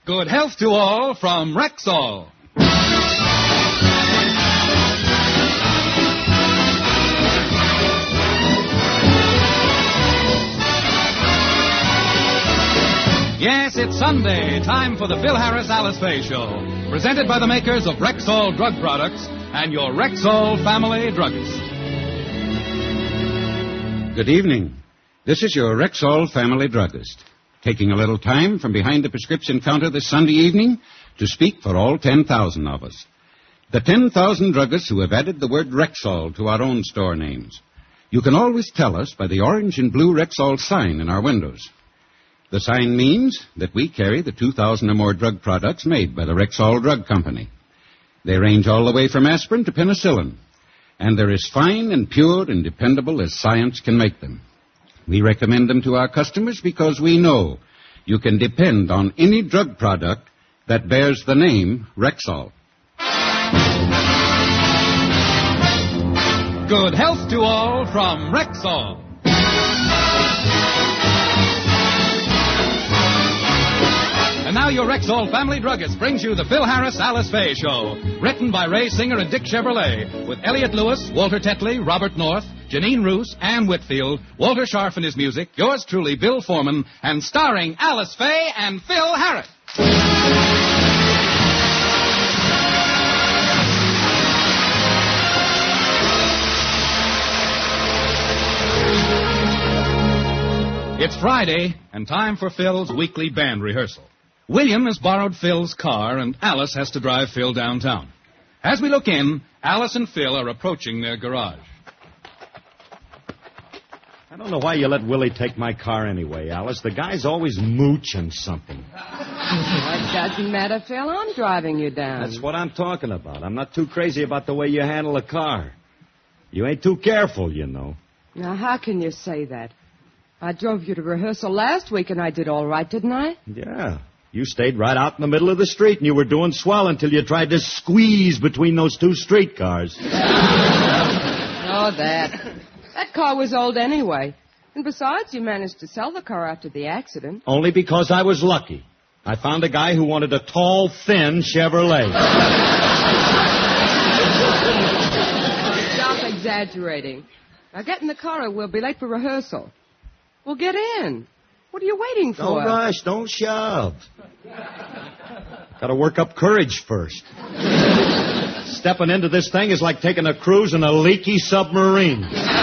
Good health to all from Rexall. Yes, it's Sunday, time for the Phil Harris Alice Faye Show, presented by the makers of Rexall Drug Products and your Rexall family druggist. Good evening. This is your Rexall family druggist, taking a little time from behind the prescription counter this Sunday evening to speak for all 10,000 of us. The 10,000 druggists who have added the word Rexall to our own store names. You can always tell us by the orange and blue Rexall sign in our windows. The sign means that we carry the 2,000 or more drug products made by the Rexall Drug Company. They range all the way from aspirin to penicillin, and they're as fine and pure and dependable as science can make them. We recommend them to our customers because we know you can depend on any drug product that bears the name Rexall. Good health to all from Rexall. And now your Rexall family druggist brings you the Phil Harris Alice Faye Show. Written by Ray Singer and Dick Chevrolet. With Elliot Lewis, Walter Tetley, Robert North, Janine Roos, Ann Whitfield, Walter Scharf and his music, yours truly, Bill Foreman, and starring Alice Faye and Phil Harris. It's Friday, and time for Phil's weekly band rehearsal. William has borrowed Phil's car, and Alice has to drive Phil downtown. As we look in, Alice and Phil are approaching their garage. I don't know why you let Willie take my car anyway, Alice. The guy's always mooching something. It doesn't matter, Phil. I'm driving you down. That's what I'm talking about. I'm not too crazy about the way you handle a car. You ain't too careful, you know. Now, how can you say that? I drove you to rehearsal last week, and I did all right, didn't I? Yeah. You stayed right out in the middle of the street, and you were doing swell until you tried to squeeze between those two streetcars. Oh, that. That car was old anyway. And besides, you managed to sell the car after the accident. Only because I was lucky. I found a guy who wanted a tall, thin Chevrolet. Stop exaggerating. Now get in the car or we'll be late for rehearsal. Well, get in. What are you waiting for? Don't rush. Don't shove. Got to work up courage first. Stepping into this thing is like taking a cruise in a leaky submarine.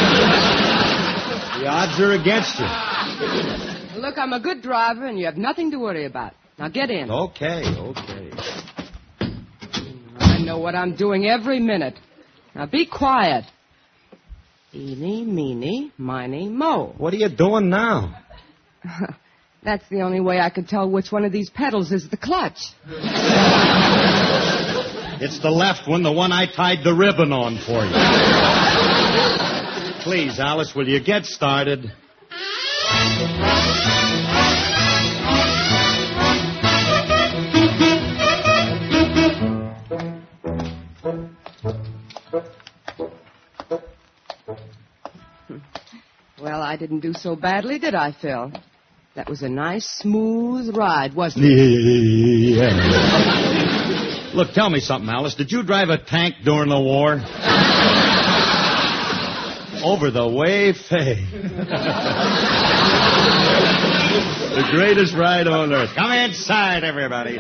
The odds are against you. Look, I'm a good driver, and you have nothing to worry about. Now get in. Okay. I know what I'm doing every minute. Now be quiet. Eeny, meeny, miny, mo. What are you doing now? That's the only way I could tell which one of these pedals is the clutch. It's the left one, the one I tied the ribbon on for you. Please, Alice, will you get started? Well, I didn't do so badly, did I, Phil? That was a nice, smooth ride, wasn't it? Yeah. Look, tell me something, Alice. Did you drive a tank during the war? Over the way, Faye. The greatest ride on earth. Come inside, everybody.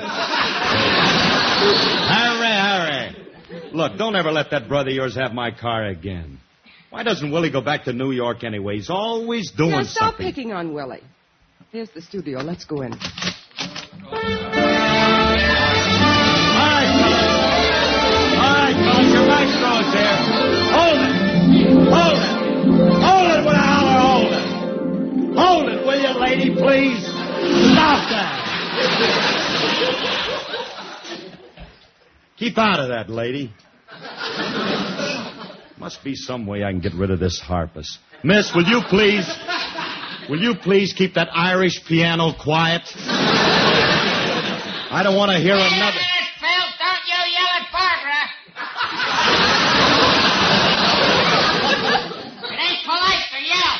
Hurry. Look, don't ever let that brother of yours have my car again. Why doesn't Willie go back to New York anyway? He's always doing Now, stop something. picking on Willie. Here's the studio. Let's go in. All right, fellas, your maestro's here. Hold it with a holler, hold it. Hold it, will you, lady, please? Stop that. Keep out of that, lady. Must be some way I can get rid of this harpist. Miss, will you please keep that Irish piano quiet? I don't want to hear another... Phil, don't you yell at Barbara. It ain't polite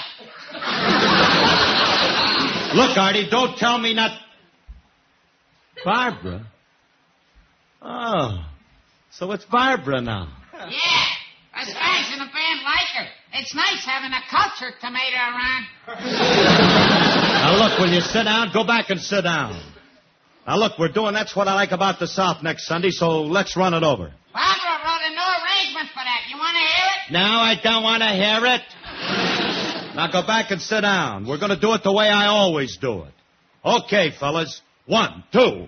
to yell. Look, Artie, don't tell me not... Barbara? Oh, so it's Barbara now. Yeah. Us guys in the band like her. It's nice having a cultured tomato around. Now, look, will you sit down? Go back and sit down. Now, look, we're doing That's What I Like About the South next Sunday, so let's run it over. Barbara wrote a new arrangement for that. You want to hear it? No, I don't want to hear it. Now, go back and sit down. We're going to do it the way I always do it. Okay, fellas. 1, 2.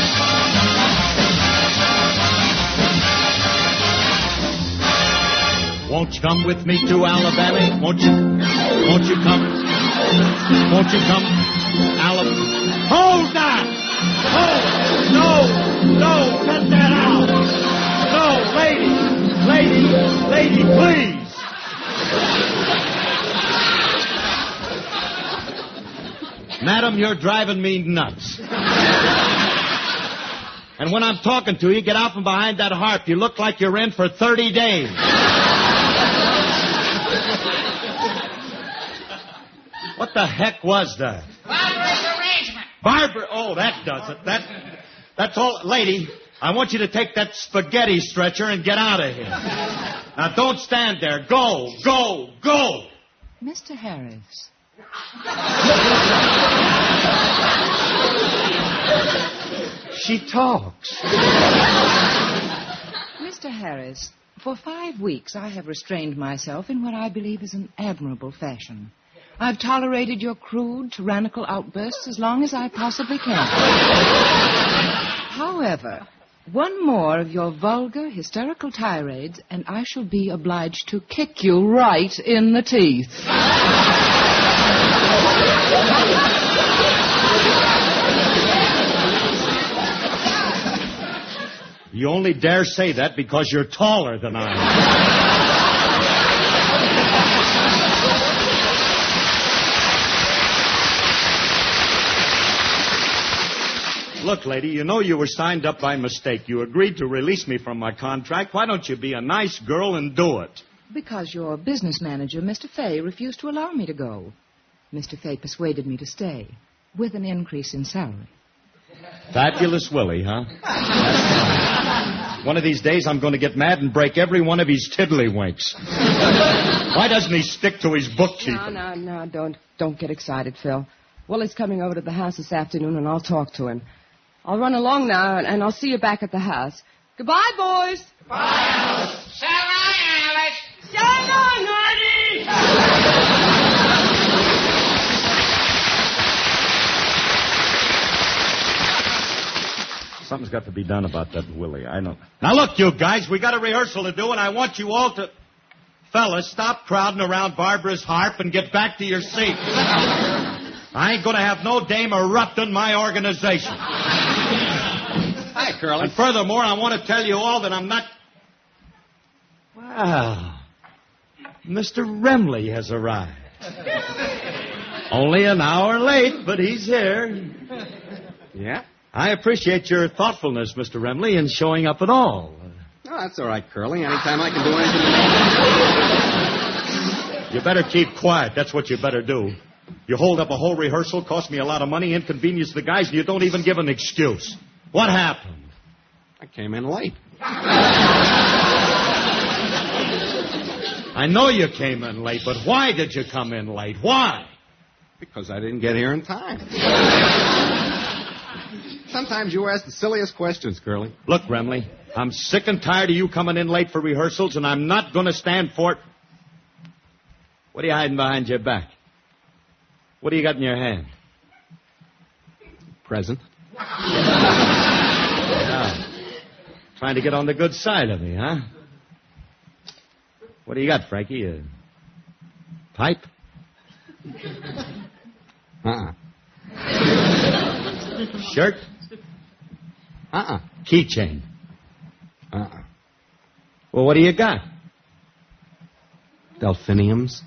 Won't you come with me to Alabama? Won't you come? Won't you come, Alabama? Hold that! Hold! No, cut that out! No, lady, please! Madam, you're driving me nuts. And when I'm talking to you, get out from behind that harp. You look like you're in for 30 days. What the heck was that? Barbara's arrangement. Barbara, oh, that does it. That's all. Lady, I want you to take that spaghetti stretcher and get out of here. Now, don't stand there. Go. Mr. Harris. She talks. Mr. Harris, for 5 weeks I have restrained myself in what I believe is an admirable fashion. I've tolerated your crude, tyrannical outbursts as long as I possibly can. However, one more of your vulgar, hysterical tirades, and I shall be obliged to kick you right in the teeth. You only dare say that because you're taller than I am. Look, lady, you know you were signed up by mistake. You agreed to release me from my contract. Why don't you be a nice girl and do it? Because your business manager, Mr. Fay, refused to allow me to go. Mr. Fay persuaded me to stay, with an increase in salary. Fabulous Willie, huh? One of these days I'm going to get mad and break every one of his tiddlywinks. Why doesn't he stick to his bookkeeping? No, don't get excited, Phil. Willie's coming over to the house this afternoon, and I'll talk to him. I'll run along now, and I'll see you back at the house. Goodbye, boys. Bye, Alice. So long, Alice. So long, honey. Something's got to be done about that Willie. I know. Now, look, you guys, we got a rehearsal to do, and I want you all to... Fellas, stop crowding around Barbara's harp and get back to your seats. I ain't going to have no dame erupting my organization. Hi, Curly. And furthermore, I want to tell you all that I'm not... Wow. Mr. Remley has arrived. Only an hour late, but he's here. Yeah? I appreciate your thoughtfulness, Mr. Remley, in showing up at all. Oh, that's all right, Curly. Anytime I can do anything. You better keep quiet. That's what you better do. You hold up a whole rehearsal, cost me a lot of money, inconvenience the guys, and you don't even give an excuse. What happened? I came in late. I know you came in late, but why did you come in late? Why? Because I didn't get here in time. Sometimes you ask the silliest questions, Curly. Look, Remley, I'm sick and tired of you coming in late for rehearsals, and I'm not going to stand for it. What are you hiding behind your back? What do you got in your hand? Present. Now, trying to get on the good side of me, huh? What do you got, Frankie? A pipe? Shirt? Keychain? Well, what do you got? Delphiniums.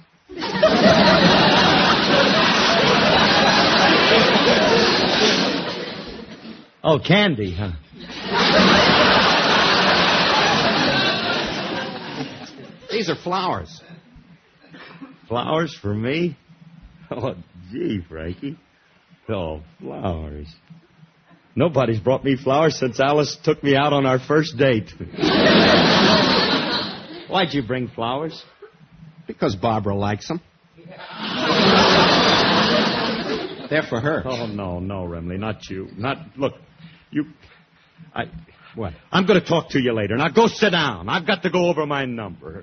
Oh, candy, huh? These are flowers. Flowers for me? Oh, gee, Frankie. Oh, flowers. Nobody's brought me flowers since Alice took me out on our first date. Why'd you bring flowers? Because Barbara likes them. They're for her. Oh, no, Remley, not you. Look, What? I'm going to talk to you later. Now go sit down. I've got to go over my number.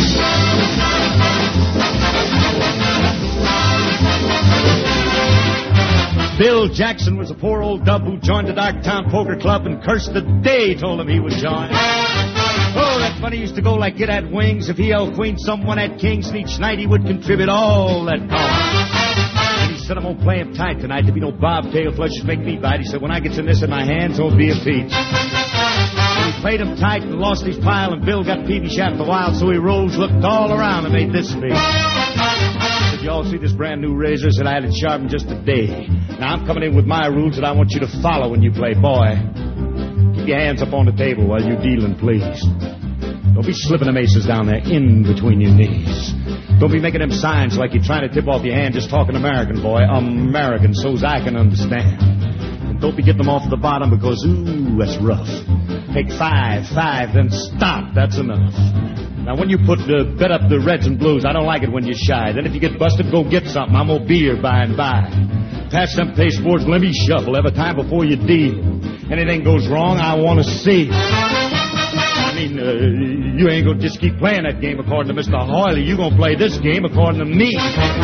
Bill Jackson was a poor old dub who joined the Darktown Poker Club and cursed the day he told him he would join. Oh, that money used to go like it had wings. If he held queen, someone had kings, and each night he would contribute all that coin. And he said, I'm going to play him tight tonight. There'll be no bobtail flushes make me bite. He said, when I get in this in my hands, it'll be a peach. And he played him tight and lost his pile, and Bill got peevish after a while, so he rose, looked all around, and made this speech. You all see this brand new razor? Said I had it sharpened just a day. Now I'm coming in with my rules that I want you to follow when you play. Boy, keep your hands up on the table while you're dealing, please. Don't be slipping them aces down there in between your knees. Don't be making them signs like you're trying to tip off your hand, just talking American, boy. American, so's I can understand. And don't be getting them off the bottom because, ooh, that's rough. Take five, then stop. That's enough. Now, when you bet up the reds and blues, I don't like it when you're shy. Then if you get busted, go get something. I'm going to be here by and by. Pass them pasteboards, let me shuffle every time before you deal. Anything goes wrong, I want to see. I mean, you ain't going to just keep playing that game according to Mr. Hoyley. You're going to play this game according to me.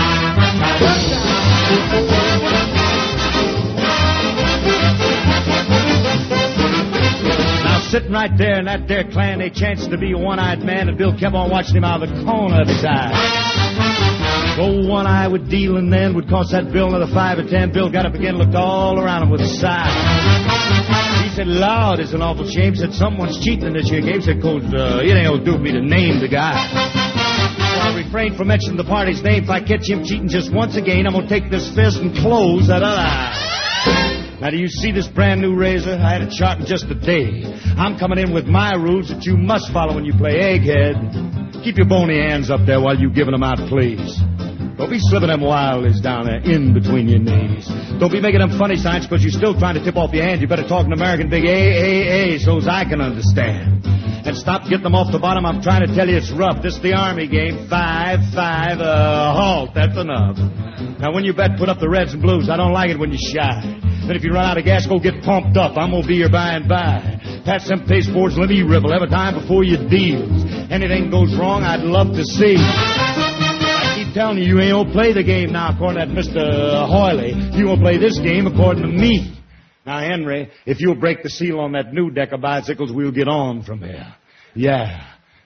Sitting right there in that there clan, they chanced to be a one-eyed man, and Bill kept on watching him out of the corner of his eye. Oh, one eye would deal, and then would cost that Bill another 5 or 10. Bill got up again, looked all around him with a sigh. He said, Lord, it's an awful shame. Said, someone's cheating in this here game. Said, coach, it ain't gonna do for me to name the guy. So I'll refrain from mentioning the party's name. If I catch him cheating just once again, I'm gonna take this fist and close that other eye. Now, do you see this brand new razor? I had it sharpened just a day. I'm coming in with my rules that you must follow when you play Egghead. Keep your bony hands up there while you're giving them out, please. Don't be slipping them wildies down there in between your knees. Don't be making them funny signs because you're still trying to tip off your hand. You better talk an American big A, so's I can understand. And stop getting them off the bottom. I'm trying to tell you it's rough. This is the Army game. 5, halt. That's enough. Now, when you bet, put up the reds and blues. I don't like it when you're shy. Then if you run out of gas, go get pumped up. I'm going to be here by and by. Pass them pasteboards, let me ribble every time before you deals. Anything goes wrong, I'd love to see. I keep telling you, you ain't going to play the game now according to Mr. Hoyley. You going to play this game according to me. Now, Henry, if you'll break the seal on that new deck of bicycles, we'll get on from here. Yeah.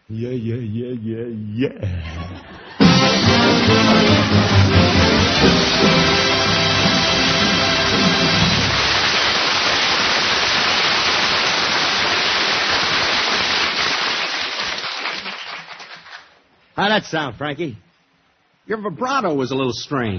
How'd that sound, Frankie? Your vibrato was a little strange.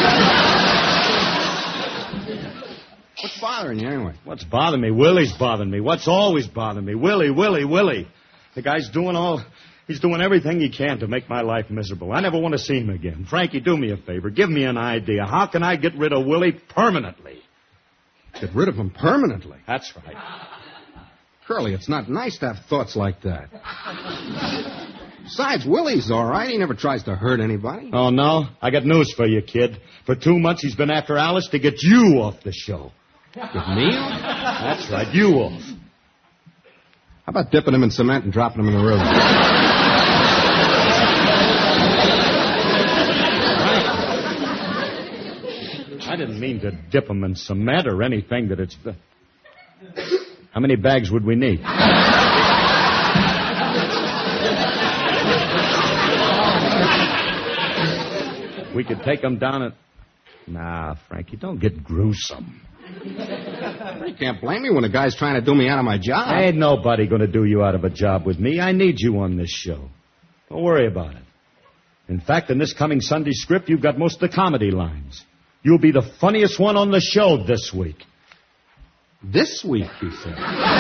What's bothering you, anyway? What's bothering me? Willie's bothering me. What's always bothering me? Willie. The guy's he's doing everything he can to make my life miserable. I never want to see him again. Frankie, do me a favor. Give me an idea. How can I get rid of Willie permanently? Get rid of him permanently? That's right. Curly, it's not nice to have thoughts like that. Besides, Willie's all right. He never tries to hurt anybody. Oh, no? I got news for you, kid. For 2 months, he's been after Alice to get you off the show. Get me off? That's right, you off. How about dipping him in cement and dropping him in the river? I didn't mean to dip him in cement or anything that it's... How many bags would we need? We could take him down at... Nah, Frankie, don't get gruesome. You can't blame me when a guy's trying to do me out of my job. Ain't nobody going to do you out of a job with me. I need you on this show. Don't worry about it. In fact, in this coming Sunday script, you've got most of the comedy lines. You'll be the funniest one on the show this week. This week, he said.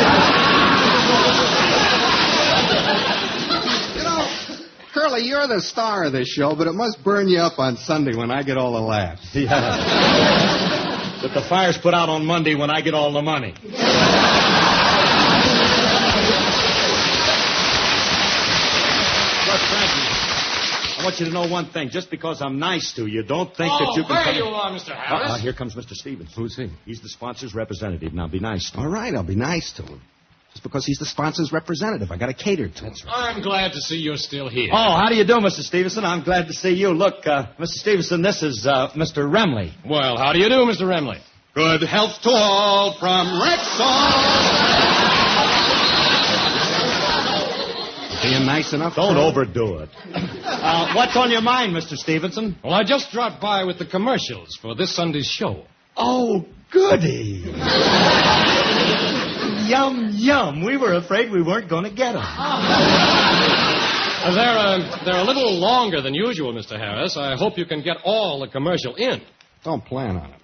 Curly, you're the star of this show, but it must burn you up on Sunday when I get all the laughs. Yeah. that the fire's put out on Monday when I get all the money. Look, Frankie, I want you to know one thing. Just because I'm nice to you, don't think that you can... there you are, Mr. Harris. Here comes Mr. Stevens. Who's he? He's the sponsor's representative. Now, be nice to him. All right, I'll be nice to him. Just because he's the sponsor's representative, I got to cater to him. That's I'm glad to see you're still here. Oh, how do you do, Mr. Stevenson? I'm glad to see you. Look, Mr. Stevenson, this is Mr. Remley. Well, how do you do, Mr. Remley? Good health to all from Rexall. Being nice enough. Don't overdo it. What's on your mind, Mr. Stevenson? Well, I just dropped by with the commercials for this Sunday's show. Oh, goody. Yum, yum. We were afraid we weren't going to get them. They're a little longer than usual, Mr. Harris. I hope you can get all the commercial in. Don't plan on it.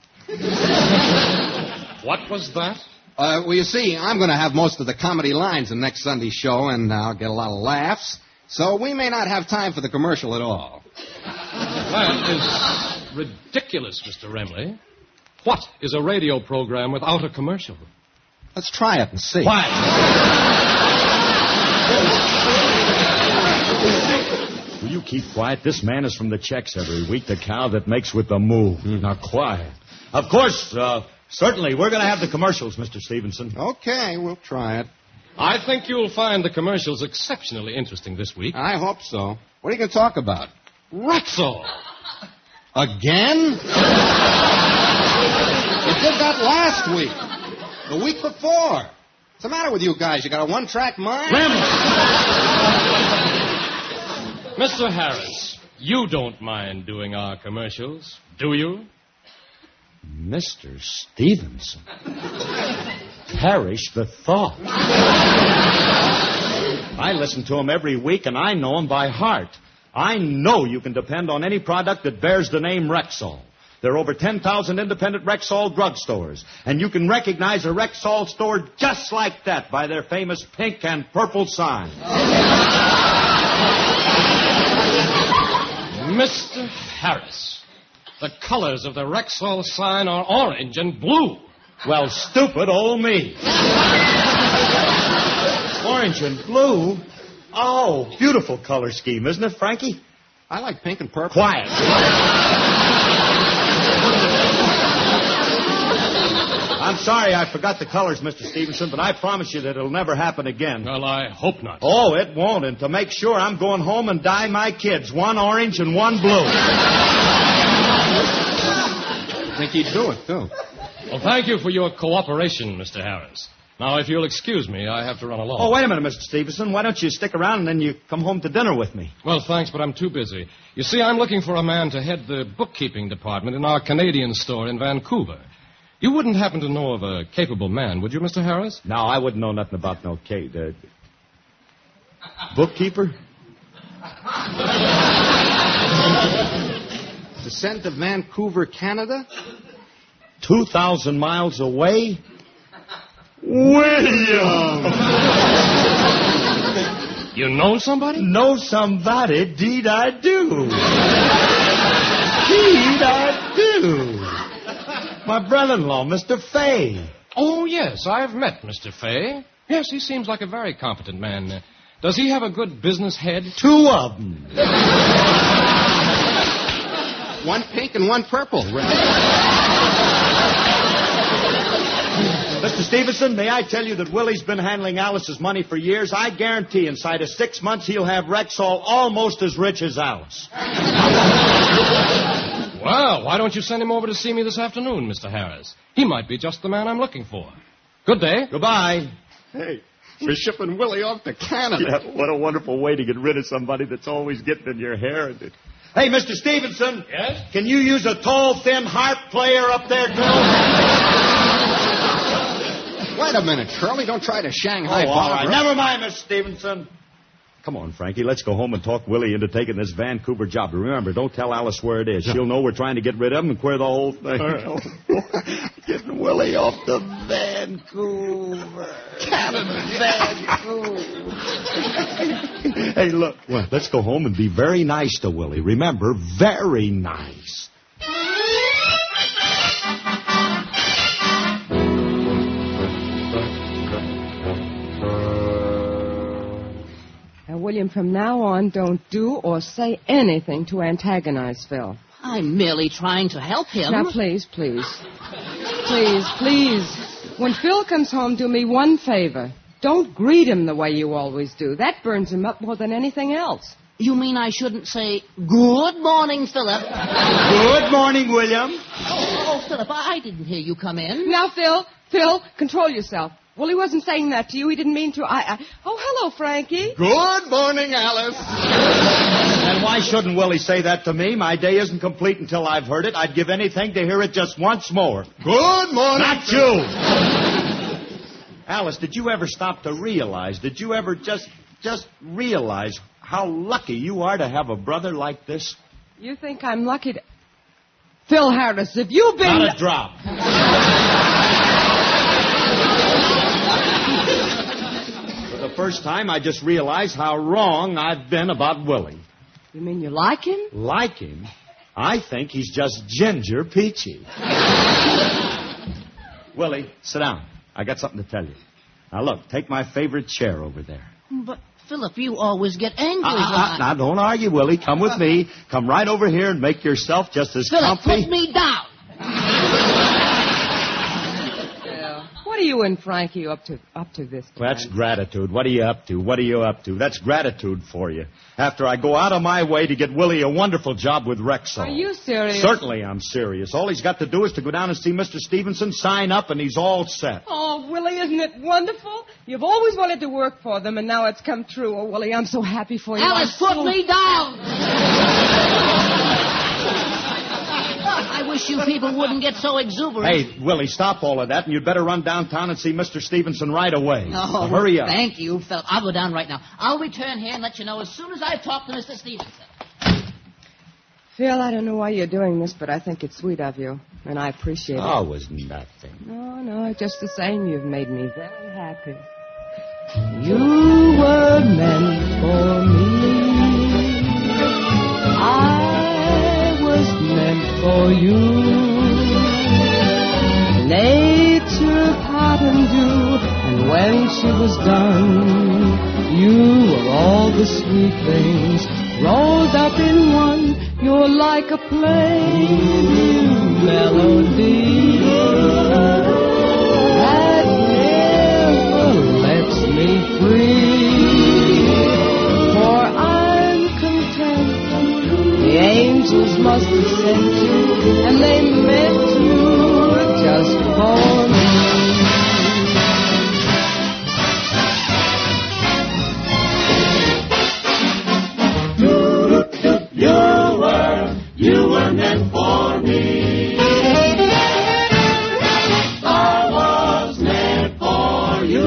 What was that? Well, you see, I'm going to have most of the comedy lines in next Sunday's show, and I'll get a lot of laughs. So we may not have time for the commercial at all. That is ridiculous, Mr. Remley. What is a radio program without a commercial? Let's try it and see. Quiet. Will you keep quiet? This man is from the checks every week, the cow that makes with the moo. Now, quiet. Of course, certainly, we're going to have the commercials, Mr. Stevenson. Okay, we'll try it. I think you'll find the commercials exceptionally interesting this week. I hope so. What are you going to talk about? Rexall. Again? You did that last week. The week before. What's the matter with you guys? You got a one-track mind? Mr. Harris, you don't mind doing our commercials, do you? Mr. Stevenson. Perish the thought. I listen to him every week, and I know him by heart. I know you can depend on any product that bears the name Rexall. There are over 10,000 independent Rexall drugstores, and you can recognize a Rexall store just like that by their famous pink and purple sign. Mr. Harris, the colors of the Rexall sign are orange and blue. Well, stupid old me. Orange and blue? Oh, beautiful color scheme, isn't it, Frankie? I like pink and purple. Quiet. I'm sorry I forgot the colors, Mr. Stevenson, but I promise you that it'll never happen again. Well, I hope not. Oh, it won't. And to make sure, I'm going home and dye my kids, one orange and one blue. I think he'd do it, too. Well, thank you for your cooperation, Mr. Harris. Now, if you'll excuse me, I have to run along. Oh, wait a minute, Mr. Stevenson. Why don't you stick around and then you come home to dinner with me? Well, thanks, but I'm too busy. You see, I'm looking for a man to head the bookkeeping department in our Canadian store in Vancouver. You wouldn't happen to know of a capable man, would you, Mr. Harris? No, I wouldn't know nothing about no bookkeeper? Descent of Vancouver, Canada? 2,000 miles away? William! You know somebody? Know somebody? Deed I do. Deed I do. My brother-in-law, Mr. Fay. Oh, yes, I've met Mr. Fay. Yes, he seems like a very competent man. Does he have a good business head? 2 of them. One pink and one purple. Mr. Stevenson, may I tell you that Willie's been handling Alice's money for years? I guarantee inside of 6 months he'll have Rexall almost as rich as Alice. Well, why don't you send him over to see me this afternoon, Mr. Harris? He might be just the man I'm looking for. Good day. Goodbye. Hey, we're shipping Willie off to Canada. Yeah, what a wonderful way to get rid of somebody that's always getting in your hair. Hey, Mr. Stevenson. Yes? Can you use a tall, thin harp player up there, too? Wait a minute, Shirley. Don't try to Shanghai all right. Barbara. Never mind, Mr. Stevenson. Come on, Frankie. Let's go home and talk Willie into taking this Vancouver job. But remember, don't tell Alice where it is. She'll know we're trying to get rid of him and queer the whole thing. Getting Willie off to Vancouver. Vancouver. Hey, look. What? Let's go home and be very nice to Willie. Remember, very nice. Now, William, from now on, don't do or say anything to antagonize Phil. I'm merely trying to help him. Now, please. When Phil comes home, do me one favor. Don't greet him the way you always do. That burns him up more than anything else. You mean I shouldn't say, good morning, Philip? Good morning, William. Oh, Philip, I didn't hear you come in. Now, Phil, control yourself. Well, he wasn't saying that to you. He didn't mean to. Oh, hello, Frankie. Good morning, Alice. And why shouldn't Willie say that to me? My day isn't complete until I've heard it. I'd give anything to hear it just once more. Good morning. Not you. Alice, did you ever stop to realize, did you ever just realize how lucky you are to have a brother like this? You think I'm lucky to... Phil Harris, if you've been... Not a drop. For the first time, I just realized how wrong I've been about Willie. You mean you like him? Like him? I think he's just ginger peachy. Willie, sit down. I got something to tell you. Now, look, take my favorite chair over there. But, Philip, you always get angry when Now, don't argue, Willie. Come with me. Come right over here and make yourself just as Philip, comfy. put me down. What are you and Frankie up to this time? That's gratitude. What are you up to? That's gratitude for you. After I go out of my way to get Willie a wonderful job with Rexall. Are you serious? Certainly I'm serious. All he's got to do is to go down and see Mr. Stevenson, sign up, and he's all set. Oh, Willie, isn't it wonderful? You've always wanted to work for them, and now it's come true. Oh, Willie, I'm so happy for you. Alice, put me down. I wish you people wouldn't get so exuberant. Hey, Willie, stop all of that, and you'd better run downtown and see Mr. Stevenson right away. Oh, hurry up. Thank you, Philip. I'll go down right now. I'll return here and let you know as soon as I've talked to Mr. Stevenson. Phil, I don't know why you're doing this, but I think it's sweet of you, and I appreciate it. Oh, it was nothing. No, just the same, you've made me very happy. You were meant for me. I was meant for you. Nature patterned you, and when she was done, you were all the sweet things rolled up in one. You're like a plain melody that never lets me free. For I'm content. The angels must have sent you, and they meant you just for me. You were meant for me. I was meant for you.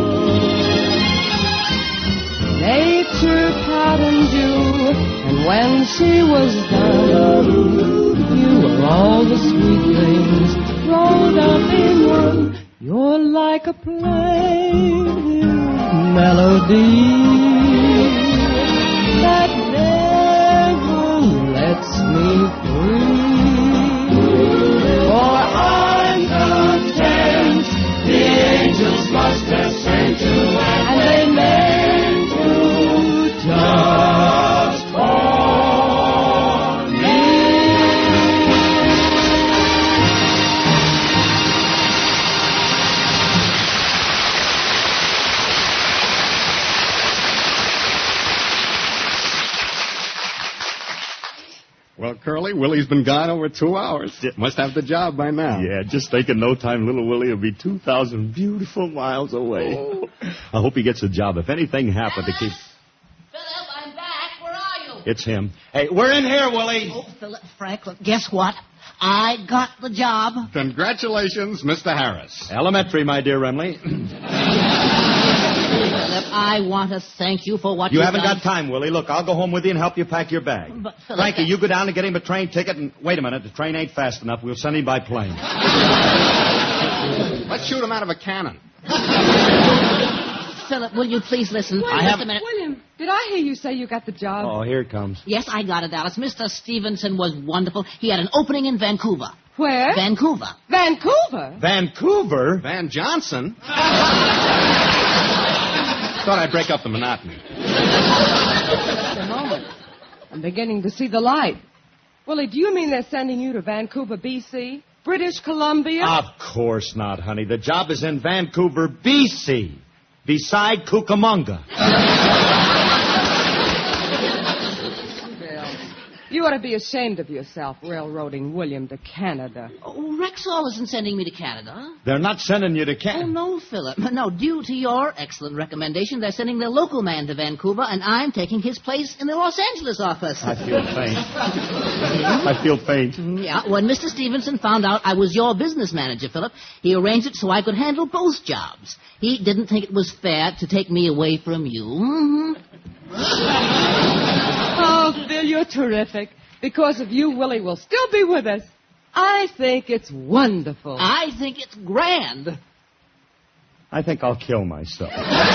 Nature patterned you, and when she was done, you were all the sweet things rolled up in one. You're like a plain melody that never lets me free. For I'm content, the angels must have sent you, and they meant you just for me. Well, Curly, Willie's been gone over 2 hours. Must have the job by now. Yeah, just think in no time little Willie will be 2,000 beautiful miles away. Oh. I hope he gets a job. If anything happened to keep... Philip, I'm back. Where are you? It's him. Hey, we're in here, Willie. Oh, Philip, Franklin, guess what? I got the job. Congratulations, Mr. Harris. Elementary, my dear Remley. Philip, I want to thank you for what You you've haven't done. got time, Willie. Look, I'll go home with you and help you pack your bag. But, Philip, Frankie, you go down and get him a train ticket, and wait a minute, the train ain't fast enough. We'll send him by plane. Let's shoot him out of a cannon. Philip, will you please listen? Wait Just a a minute. William, did I hear you say you got the job? Oh, here it comes. Yes, I got it, Alice. Mr. Stevenson was wonderful. He had an opening in Vancouver. Where? Vancouver. Vancouver? Vancouver? Van Johnson? Thought I'd break up the monotony. Just a moment. I'm beginning to see the light. Willie, do you mean they're sending you to Vancouver, B.C.? British Columbia? Of course not, honey. The job is in Vancouver, B.C., beside Cucamonga. You ought to be ashamed of yourself, railroading William to Canada. Oh, Rexall isn't sending me to Canada. They're not sending you to Oh, Canada. no, Philip. No, due to your excellent recommendation, they're sending their local man to Vancouver, and I'm taking his place in the Los Angeles office. I feel faint. I feel faint. Yeah, when Mr. Stevenson found out I was your business manager, Philip, he arranged it so I could handle both jobs. He didn't think it was fair to take me away from you. Mm-hmm. Oh, Phil, you're terrific. Because of you, Willie will still be with us. I think it's wonderful. I think it's grand. I think I'll kill myself.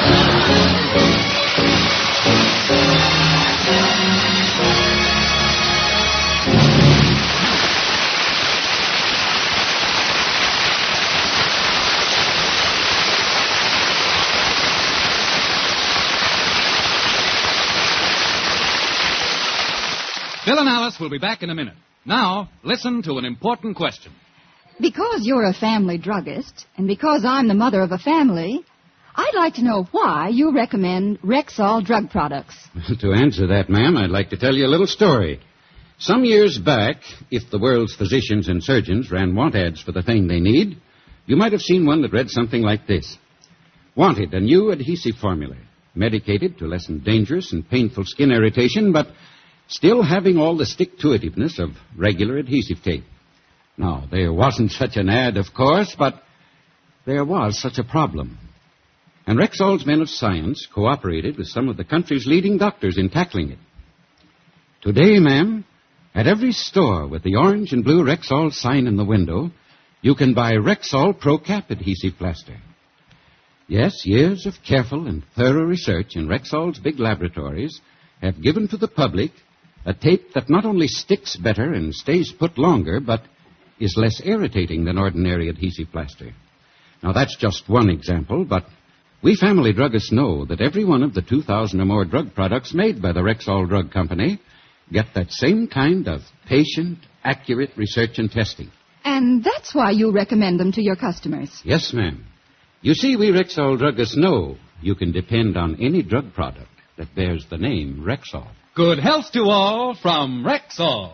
Bill and Alice will be back in a minute. Now, listen to an important question. Because you're a family druggist, and because I'm the mother of a family, I'd like to know why you recommend Rexall drug products. To answer that, ma'am, I'd like to tell you a little story. Some years back, if the world's physicians and surgeons ran want ads for the thing they need, you might have seen one that read something like this. Wanted, a new adhesive formula, medicated to lessen dangerous and painful skin irritation, but still having all the stick-to-itiveness of regular adhesive tape. Now, there wasn't such an ad, of course, but there was such a problem. And Rexall's men of science cooperated with some of the country's leading doctors in tackling it. Today, ma'am, at every store with the orange and blue Rexall sign in the window, you can buy Rexall Pro-Cap adhesive plaster. Yes, years of careful and thorough research in Rexall's big laboratories have given to the public a tape that not only sticks better and stays put longer, but is less irritating than ordinary adhesive plaster. Now, that's just one example, but we family druggists know that every one of the 2,000 or more drug products made by the Rexall Drug Company get that same kind of patient, accurate research and testing. And that's why you recommend them to your customers. Yes, ma'am. You see, we Rexall druggists know you can depend on any drug product that bears the name Rexall. Good health to all from Rexall.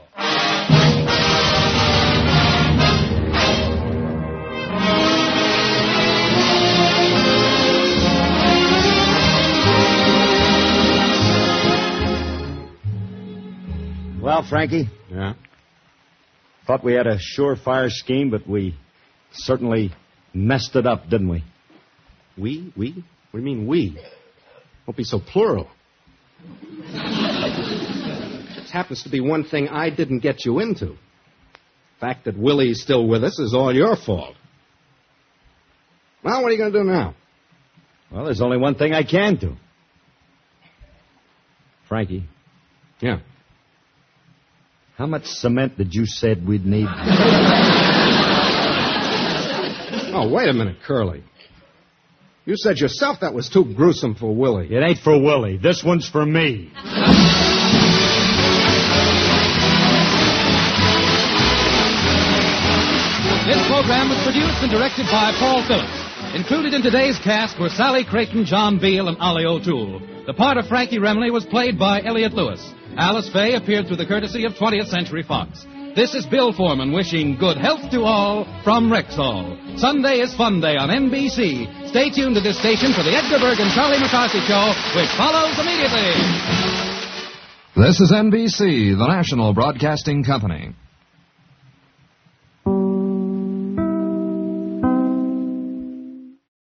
Well, Frankie? Yeah? Thought we had a surefire scheme, but we certainly messed it up, didn't we? We? What do you mean, we? Don't be so plural. Just happens to be one thing I didn't get you into. The fact that Willie's still with us is all your fault. Well, what are you going to do now? Well, there's only one thing I can do. Frankie. Yeah. How much cement did you said we'd need? Oh, wait a minute, Curly. You said yourself that was too gruesome for Willie. It ain't for Willie. This one's for me. This program was produced and directed by Paul Phillips. Included in today's cast were Sally Creighton, John Beal, and Ollie O'Toole. The part of Frankie Remley was played by Elliot Lewis. Alice Faye appeared through the courtesy of 20th Century Fox. This is Bill Foreman wishing good health to all from Rexall. Sunday is Fun Day on NBC. Stay tuned to this station for the Edgar Berg and Charlie McCarthy Show, which follows immediately. This is NBC, the national broadcasting company.